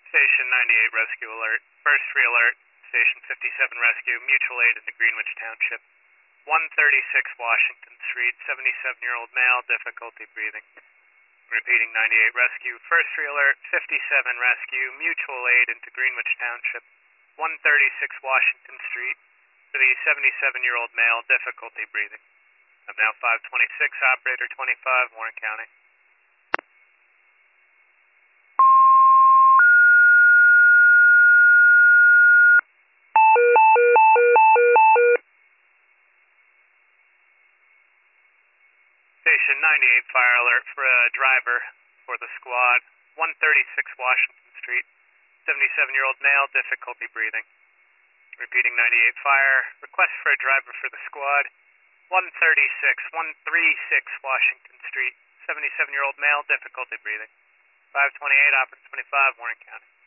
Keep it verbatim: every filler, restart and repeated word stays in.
Station ninety-eight rescue alert. First free alert. Station fifty-seven rescue. Mutual aid in the Greenwich Township. one thirty-six Washington Street. seventy-seven-year-old male. Difficulty breathing. Repeating ninety-eight rescue. First free alert. fifty-seven rescue. Mutual aid into Greenwich Township. one thirty-six Washington Street. For the seventy-seven-year-old male. Difficulty breathing. I'm now five twenty-six. Operator twenty-five. Warren County. Station ninety-eight fire alert for a driver for the squad. one thirty-six Washington Street. seventy-seven-year-old male, difficulty breathing. Repeating ninety-eight fire. Request for a driver for the squad. one thirty-six, one thirty-six Washington Street. seventy-seven-year-old male, difficulty breathing. five twenty-eight, Operator twenty-five, Warren County.